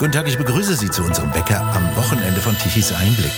Guten Tag, ich begrüße Sie zu unserem Bäcker am Wochenende von Tichys Einblick.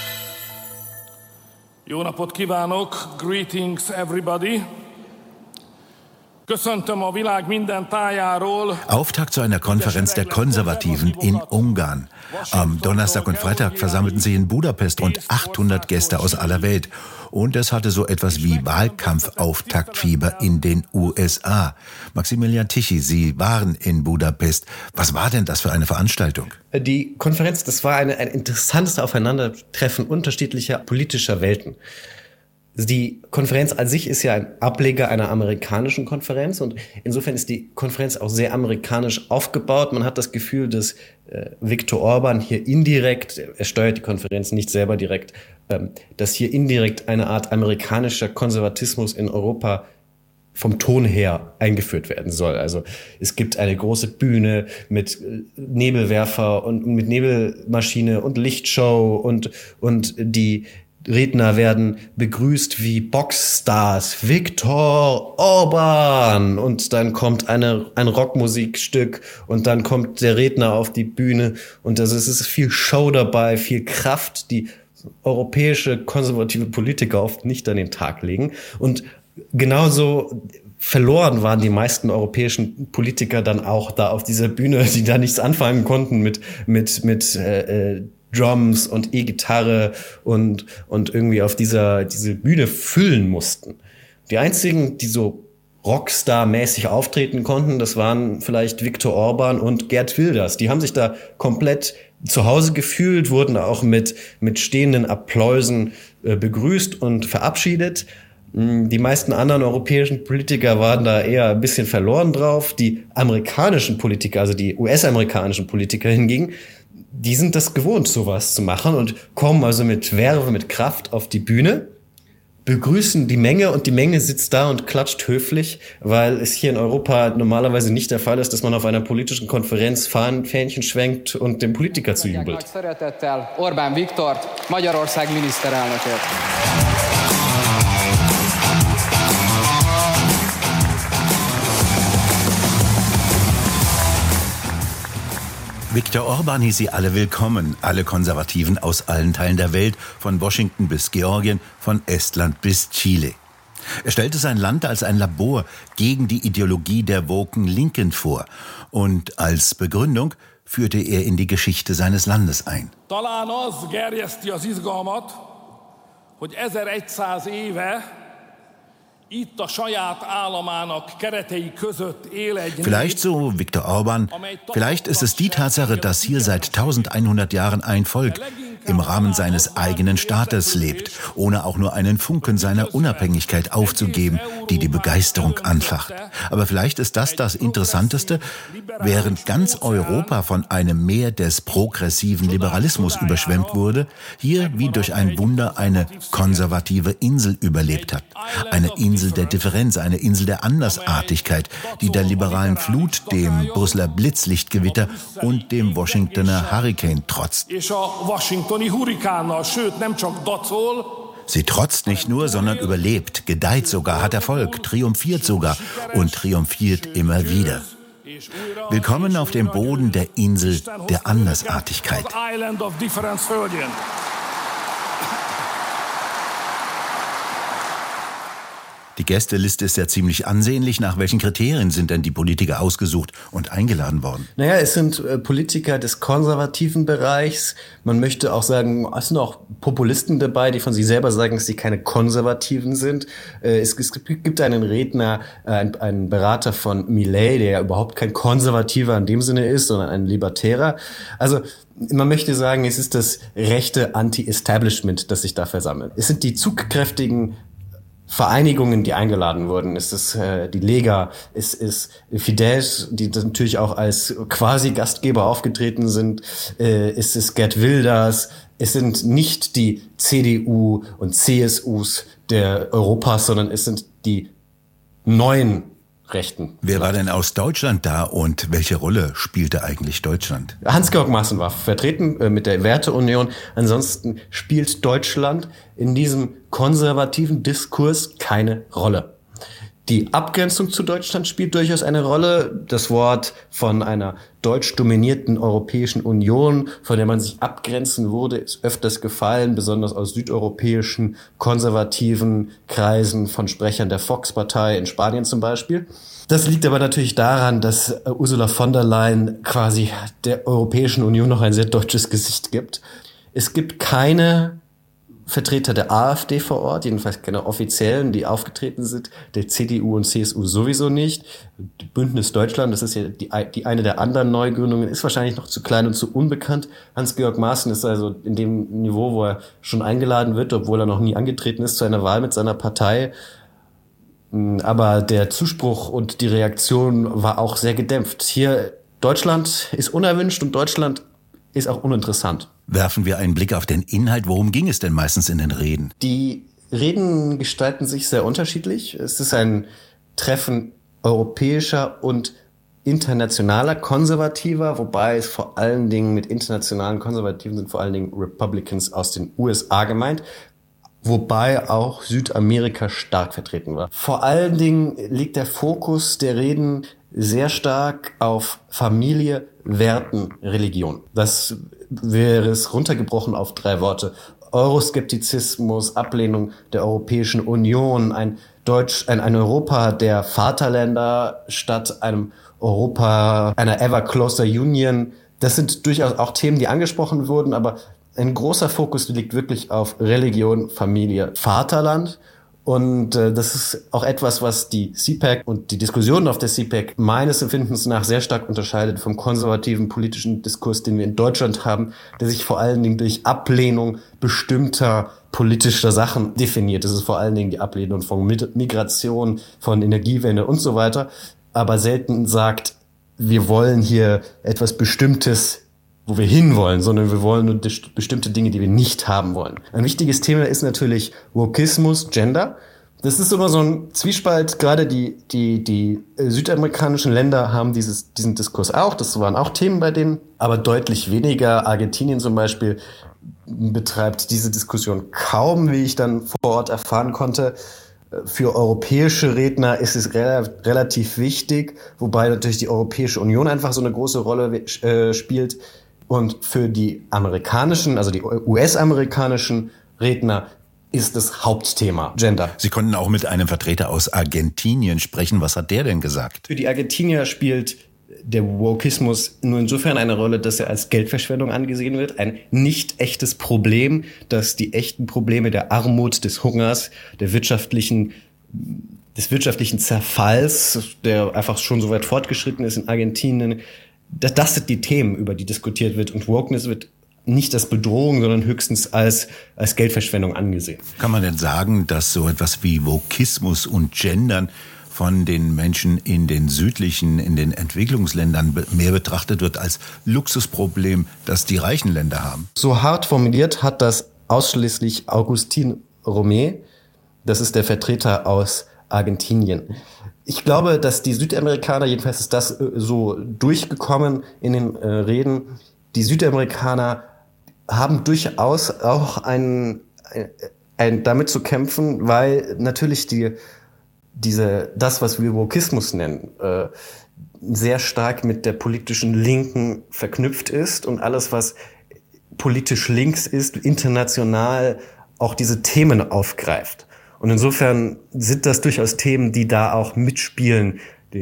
Jó napot kívánok, greetings everybody. Köszöntöm a világ minden tájáról. Auftakt zu einer Konferenz der Konservativen in Ungarn. Am Donnerstag und Freitag versammelten sich in Budapest rund 800 Gäste aus aller Welt. Und es hatte so etwas wie Wahlkampfauftaktfieber in den USA. Maximilian Tichy, Sie waren in Budapest. Was war denn das für eine Veranstaltung? Die Konferenz, das war ein interessantes Aufeinandertreffen unterschiedlicher politischer Welten. Die Konferenz an sich ist ja ein Ableger einer amerikanischen Konferenz und insofern ist die Konferenz auch sehr amerikanisch aufgebaut. Man hat das Gefühl, dass Viktor Orban hier indirekt, er steuert die Konferenz nicht selber direkt, dass hier indirekt eine Art amerikanischer Konservatismus in Europa vom Ton her eingeführt werden soll. Also es gibt eine große Bühne mit Nebelwerfer und mit Nebelmaschine und Lichtshow und die Redner werden begrüßt wie Boxstars, Viktor Orban, und dann kommt ein Rockmusikstück und dann kommt der Redner auf die Bühne und es ist viel Show dabei, viel Kraft, die europäische konservative Politiker oft nicht an den Tag legen. Und genauso verloren waren die meisten europäischen Politiker dann auch da auf dieser Bühne, die da nichts anfangen konnten mit Drums und E-Gitarre und irgendwie auf diese Bühne füllen mussten. Die einzigen, die so Rockstar-mäßig auftreten konnten, das waren vielleicht Viktor Orban und Geert Wilders. Die haben sich da komplett zu Hause gefühlt, wurden auch mit stehenden Applausen begrüßt und verabschiedet. Die meisten anderen europäischen Politiker waren da eher ein bisschen verloren drauf. Die amerikanischen Politiker, also die US-amerikanischen Politiker hingegen, die sind das gewohnt, sowas zu machen und kommen also mit Verve, mit Kraft auf die Bühne, begrüßen die Menge und die Menge sitzt da und klatscht höflich, weil es hier in Europa normalerweise nicht der Fall ist, dass man auf einer politischen Konferenz Fähnchen schwenkt und dem Politiker zujubelt. Orbán Viktor, Magyarország miniszterelnökért. Viktor Orban hieß sie alle willkommen, alle Konservativen aus allen Teilen der Welt, von Washington bis Georgien, von Estland bis Chile. Er stellte sein Land als ein Labor gegen die Ideologie der woken Linken vor und als Begründung führte er in die Geschichte seines Landes ein. Talán az gerjeszti az izgalmat, hogy 1100 éve itt a saját államának keretei között él egy. Vielleicht, so Viktor Orban, vielleicht ist es die Tatsache, dass hier seit 1100 Jahren ein Volk im Rahmen seines eigenen Staates lebt, ohne auch nur einen Funken seiner Unabhängigkeit aufzugeben, die die Begeisterung anfacht. Aber vielleicht ist das Interessanteste, während ganz Europa von einem Meer des progressiven Liberalismus überschwemmt wurde, hier wie durch ein Wunder eine konservative Insel überlebt hat. Eine Insel der Differenz, eine Insel der Andersartigkeit, die der liberalen Flut, dem Brüsseler Blitzlichtgewitter und dem Washingtoner Hurricane trotzt. Sie trotzt nicht nur, sondern überlebt, gedeiht sogar, hat Erfolg, triumphiert sogar und triumphiert immer wieder. Willkommen auf dem Boden der Insel der Andersartigkeit. Die Gästeliste ist ja ziemlich ansehnlich. Nach welchen Kriterien sind denn die Politiker ausgesucht und eingeladen worden? Naja, es sind Politiker des konservativen Bereichs. Man möchte auch sagen, es sind auch Populisten dabei, die von sich selber sagen, dass sie keine Konservativen sind. Es gibt einen Redner, einen Berater von Milei, der ja überhaupt kein Konservativer in dem Sinne ist, sondern ein Libertärer. Also man möchte sagen, es ist das rechte Anti-Establishment, das sich da versammelt. Es sind die zugkräftigen Vereinigungen, die eingeladen wurden. Es ist die Lega, es ist Fidesz, die natürlich auch als quasi Gastgeber aufgetreten sind. Es ist Geert Wilders. Es sind nicht die CDU und CSUs der Europas, sondern es sind die neuen Rechten. Wer war denn aus Deutschland da und welche Rolle spielte eigentlich Deutschland? Hans-Georg Maaßen war vertreten mit der Werteunion. Ansonsten spielt Deutschland in diesem konservativen Diskurs keine Rolle. Die Abgrenzung zu Deutschland spielt durchaus eine Rolle. Das Wort von einer deutsch dominierten Europäischen Union, von der man sich abgrenzen würde, ist öfters gefallen, besonders aus südeuropäischen konservativen Kreisen von Sprechern der Vox-Partei in Spanien zum Beispiel. Das liegt aber natürlich daran, dass Ursula von der Leyen quasi der Europäischen Union noch ein sehr deutsches Gesicht gibt. Es gibt keine Vertreter der AfD vor Ort, jedenfalls keine offiziellen, die aufgetreten sind, der CDU und CSU sowieso nicht. Bündnis Deutschland, das ist ja die eine der anderen Neugründungen, ist wahrscheinlich noch zu klein und zu unbekannt. Hans-Georg Maaßen ist also in dem Niveau, wo er schon eingeladen wird, obwohl er noch nie angetreten ist zu einer Wahl mit seiner Partei. Aber der Zuspruch und die Reaktion war auch sehr gedämpft. Hier, Deutschland ist unerwünscht und Deutschland ist auch uninteressant. Werfen wir einen Blick auf den Inhalt. Worum ging es denn meistens in den Reden? Die Reden gestalten sich sehr unterschiedlich. Es ist ein Treffen europäischer und internationaler Konservativer, wobei es vor allen Dingen mit internationalen Konservativen sind vor allen Dingen Republicans aus den USA gemeint, wobei auch Südamerika stark vertreten war. Vor allen Dingen liegt der Fokus der Reden sehr stark auf Familie, Werten, Religion. Das wäre es runtergebrochen auf 3 Worte. Euroskeptizismus, Ablehnung der Europäischen Union, ein Europa der Vaterländer statt einem Europa einer ever closer Union. Das sind durchaus auch Themen, die angesprochen wurden, aber ein großer Fokus liegt wirklich auf Religion, Familie, Vaterland. Und das ist auch etwas, was die CPAC und die Diskussionen auf der CPAC meines Empfindens nach sehr stark unterscheidet vom konservativen politischen Diskurs, den wir in Deutschland haben, der sich vor allen Dingen durch Ablehnung bestimmter politischer Sachen definiert. Das ist vor allen Dingen die Ablehnung von Migration, von Energiewende und so weiter, aber selten sagt, wir wollen hier etwas Bestimmtes, wo wir hinwollen, sondern wir wollen nur bestimmte Dinge, die wir nicht haben wollen. Ein wichtiges Thema ist natürlich Wokismus, Gender. Das ist immer so ein Zwiespalt. Gerade die südamerikanischen Länder haben diesen Diskurs auch. Das waren auch Themen bei denen, aber deutlich weniger. Argentinien zum Beispiel betreibt diese Diskussion kaum, wie ich dann vor Ort erfahren konnte. Für europäische Redner ist es relativ wichtig, wobei natürlich die Europäische Union einfach so eine große Rolle spielt. Und für die amerikanischen, also die US-amerikanischen Redner ist das Hauptthema Gender. Sie konnten auch mit einem Vertreter aus Argentinien sprechen. Was hat der denn gesagt? Für die Argentinier spielt der Wokismus nur insofern eine Rolle, dass er als Geldverschwendung angesehen wird. Ein nicht echtes Problem, das die echten Probleme der Armut, des Hungers, des wirtschaftlichen Zerfalls, der einfach schon so weit fortgeschritten ist in Argentinien, das sind die Themen, über die diskutiert wird. Und Wokeness wird nicht als Bedrohung, sondern höchstens als Geldverschwendung angesehen. Kann man denn sagen, dass so etwas wie Wokismus und Gendern von den Menschen in den Entwicklungsländern mehr betrachtet wird als Luxusproblem, das die reichen Länder haben? So hart formuliert hat das ausschließlich Agustín Romé. Das ist der Vertreter aus Argentinien. Ich glaube, dass die Südamerikaner, jedenfalls ist das so durchgekommen in den Reden, die Südamerikaner haben durchaus auch damit zu kämpfen, weil natürlich das, was wir Wokismus nennen, sehr stark mit der politischen Linken verknüpft ist und alles, was politisch links ist, international auch diese Themen aufgreift. Und insofern sind das durchaus Themen, die da auch mitspielen.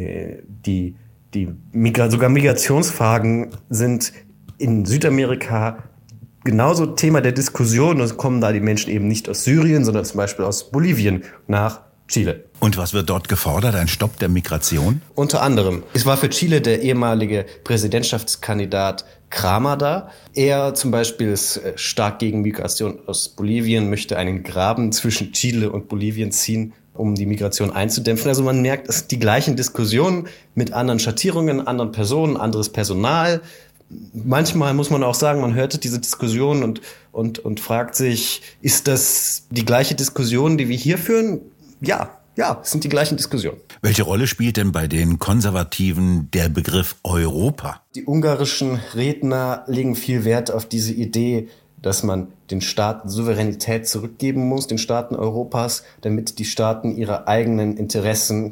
Sogar Migrationsfragen sind in Südamerika genauso Thema der Diskussion. Und es kommen da die Menschen eben nicht aus Syrien, sondern zum Beispiel aus Bolivien nach Chile. Und was wird dort gefordert? Ein Stopp der Migration? Unter anderem. Es war für Chile der ehemalige Präsidentschaftskandidat Kramer da. Er zum Beispiel ist stark gegen Migration aus Bolivien, möchte einen Graben zwischen Chile und Bolivien ziehen, um die Migration einzudämpfen. Also man merkt, es sind die gleichen Diskussionen mit anderen Schattierungen, anderen Personen, anderes Personal. Manchmal muss man auch sagen, man hörte diese Diskussion und fragt sich, ist das die gleiche Diskussion, die wir hier führen? Ja, es sind die gleichen Diskussionen. Welche Rolle spielt denn bei den Konservativen der Begriff Europa? Die ungarischen Redner legen viel Wert auf diese Idee dass man den Staaten Souveränität zurückgeben muss, den Staaten Europas, damit die Staaten ihren eigenen Interessen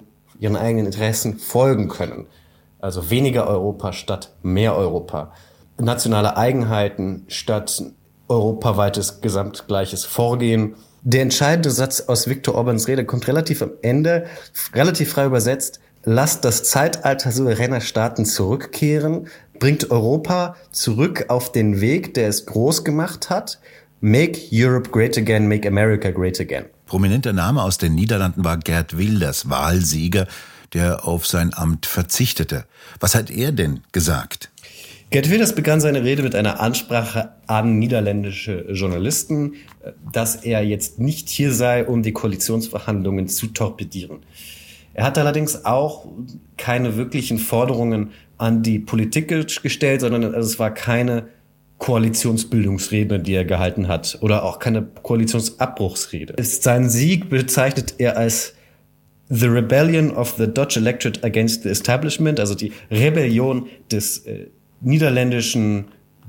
folgen können. Also weniger Europa statt mehr Europa. Nationale Eigenheiten statt europaweites gesamtgleiches Vorgehen. Der entscheidende Satz aus Viktor Orbáns Rede kommt relativ am Ende, relativ frei übersetzt. Lasst das Zeitalter souveräner Staaten zurückkehren, bringt Europa zurück auf den Weg, der es groß gemacht hat. Make Europe great again, make America great again. Prominenter Name aus den Niederlanden war Geert Wilders, Wahlsieger, der auf sein Amt verzichtete. Was hat er denn gesagt? Geert Wilders begann seine Rede mit einer Ansprache an niederländische Journalisten, dass er jetzt nicht hier sei, um die Koalitionsverhandlungen zu torpedieren. Er hat allerdings auch keine wirklichen Forderungen an die Politik gestellt, sondern es war keine Koalitionsbildungsrede, die er gehalten hat, oder auch keine Koalitionsabbruchsrede. Seinen Sieg bezeichnet er als The Rebellion of the Dutch Electorate against the Establishment, also die Rebellion der niederländischen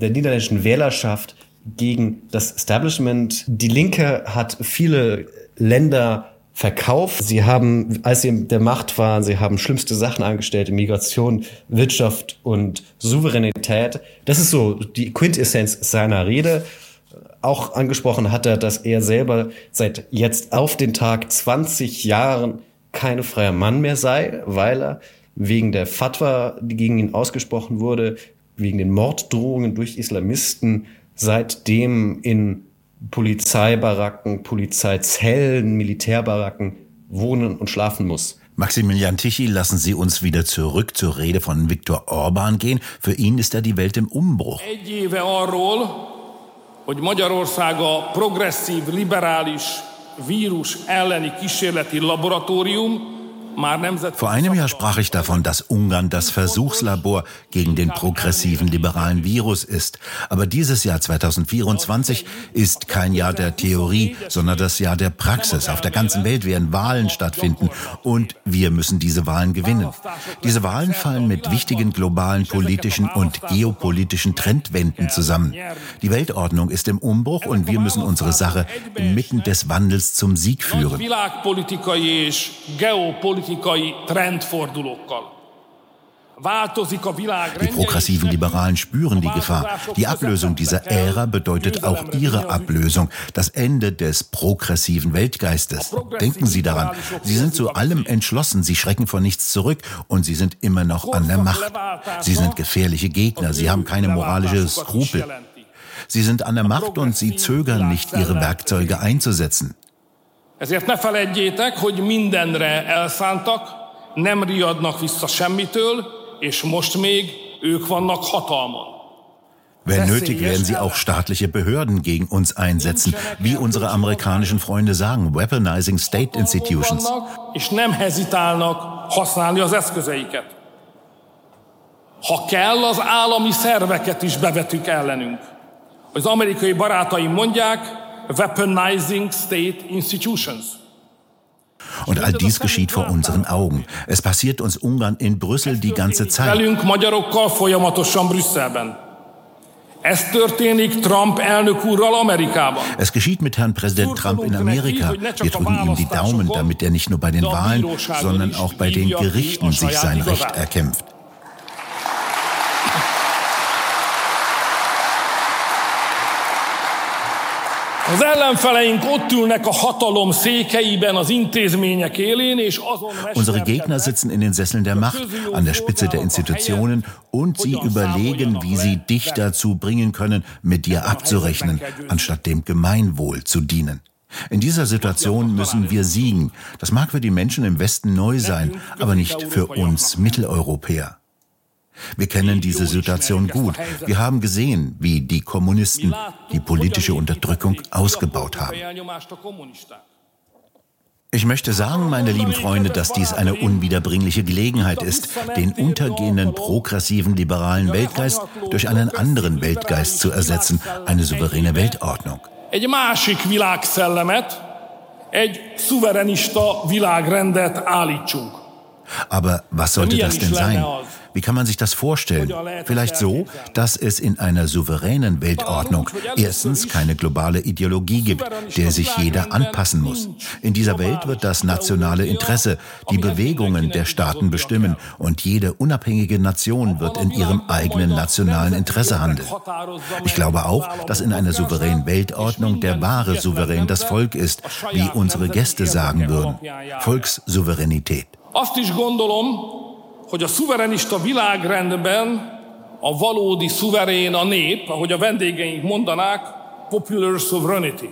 Wählerschaft gegen das Establishment. Die Linke hat viele Länder verkauft. Sie haben, als sie in der Macht waren, sie haben schlimmste Sachen angestellt, Migration, Wirtschaft und Souveränität. Das ist so die Quintessenz seiner Rede. Auch angesprochen hat er, dass er selber seit jetzt auf den Tag 20 Jahren kein freier Mann mehr sei, weil er wegen der Fatwa, die gegen ihn ausgesprochen wurde, wegen den Morddrohungen durch Islamisten, seitdem in Polizeibaracken, Polizeizellen, Militärbaracken wohnen und schlafen muss. Maximilian Tichy, lassen Sie uns wieder zurück zur Rede von Viktor Orbán gehen. Für ihn ist da die Welt im Umbruch. Egy éve arról, hogy Magyarország a progresszív, liberális vírus elleni kísérleti laboratórium. Vor einem Jahr sprach ich davon, dass Ungarn das Versuchslabor gegen den progressiven liberalen Virus ist. Aber dieses Jahr 2024 ist kein Jahr der Theorie, sondern das Jahr der Praxis. Auf der ganzen Welt werden Wahlen stattfinden und wir müssen diese Wahlen gewinnen. Diese Wahlen fallen mit wichtigen globalen politischen und geopolitischen Trendwenden zusammen. Die Weltordnung ist im Umbruch und wir müssen unsere Sache inmitten des Wandels zum Sieg führen. Die progressiven Liberalen spüren die Gefahr. Die Ablösung dieser Ära bedeutet auch ihre Ablösung, das Ende des progressiven Weltgeistes. Denken Sie daran, Sie sind zu allem entschlossen, Sie schrecken vor nichts zurück und Sie sind immer noch an der Macht. Sie sind gefährliche Gegner, Sie haben keine moralische Skrupel. Sie sind an der Macht und Sie zögern nicht, Ihre Werkzeuge einzusetzen. Ezért ne feledjétek, hogy mindenre elszántak, nem riadnak vissza semmitől, és most még ők vannak hatalmon. Wenn nötig, werden sie auch staatliche Behörden gegen uns einsetzen, wie unsere amerikanischen Freunde sagen, weaponizing state institutions. És nem hezitálnak használni az eszközeiket. Ha kell, az állami szerveket is bevetük ellenünk. Az amerikai barátaim mondják, weaponizing state institutions. Und all dies geschieht vor unseren Augen. Es passiert uns Ungarn in Brüssel die ganze Zeit. Velünk magyarokkal folyamatosan Brüsszelben. Ez történik Trump elnök úrral Amerikában. Es geschieht mit Herrn Präsident Trump in Amerika. Wir drücken ihm die Daumen, damit er nicht nur bei den Wahlen, sondern auch bei den Gerichten sich sein Recht erkämpft. Az ellenfeleink ott ülnek a hatalom székeiben, az intézmények élén, és azon Unsere Gegner sitzen in den Sesseln der Macht, an der Spitze der Institutionen und sie überlegen, wie sie dich dazu bringen können, mit dir abzurechnen, anstatt dem Gemeinwohl zu dienen. In dieser Situation müssen wir siegen. Das mag für die Menschen im Westen neu sein, aber nicht für uns Mitteleuropäer. Wir kennen diese Situation gut. Wir haben gesehen, wie die Kommunisten die politische Unterdrückung ausgebaut haben. Ich möchte sagen, meine lieben Freunde, dass dies eine unwiederbringliche Gelegenheit ist, den untergehenden progressiven liberalen Weltgeist durch einen anderen Weltgeist zu ersetzen, eine souveräne Weltordnung. Egy másik világszellemet, egy szuverenista világrendet állítsunk. Aber was sollte das denn sein? Wie kann man sich das vorstellen? Vielleicht so, dass es in einer souveränen Weltordnung erstens keine globale Ideologie gibt, der sich jeder anpassen muss. In dieser Welt wird das nationale Interesse, die Bewegungen der Staaten bestimmen und jede unabhängige Nation wird in ihrem eigenen nationalen Interesse handeln. Ich glaube auch, dass in einer souveränen Weltordnung der wahre Souverän das Volk ist, wie unsere Gäste sagen würden. Volkssouveränität. Azt is gondolom, hogy a szuverenista világrendben a valódi szuverén a nép, ahogy a vendégeink mondanák, popular sovereignty.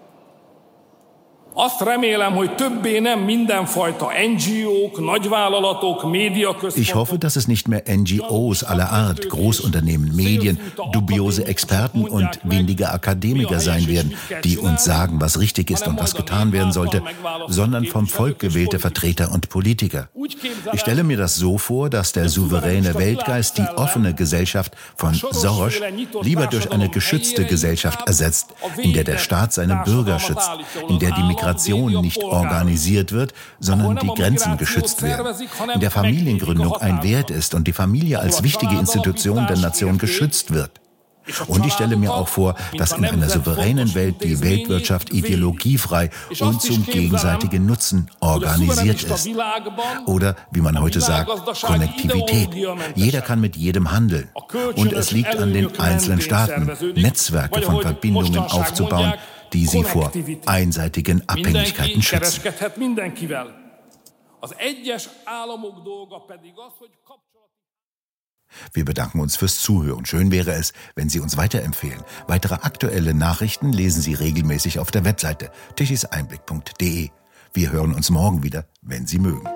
Azt remélem, hogy többé nem mindenfajta NGO-k, nagyvállalatok, Mediaközpontok. Ich hoffe, dass es nicht mehr NGOs aller Art, Großunternehmen, Medien, dubiose Experten und windige Akademiker sein werden, die uns sagen, was richtig ist und was getan werden sollte, sondern vom Volk gewählte Vertreter und Politiker. Ich stelle mir das so vor, dass der souveräne Weltgeist die offene Gesellschaft von Soros lieber durch eine geschützte Gesellschaft ersetzt, in der der Staat seine Bürger schützt, in der die Migration nicht organisiert wird, sondern die Grenzen geschützt werden, in der Familiengründung ein Wert ist und die Familie als wichtige Institution der Nation geschützt wird. Und ich stelle mir auch vor, dass in einer souveränen Welt die Weltwirtschaft ideologiefrei und zum gegenseitigen Nutzen organisiert ist. Oder, wie man heute sagt, Konnektivität. Jeder kann mit jedem handeln. Und es liegt an den einzelnen Staaten, Netzwerke von Verbindungen aufzubauen, die sie vor einseitigen Abhängigkeiten schützen. Wir bedanken uns fürs Zuhören. Schön wäre es, wenn Sie uns weiterempfehlen. Weitere aktuelle Nachrichten lesen Sie regelmäßig auf der Webseite tichiseinblick.de. Wir hören uns morgen wieder, wenn Sie mögen.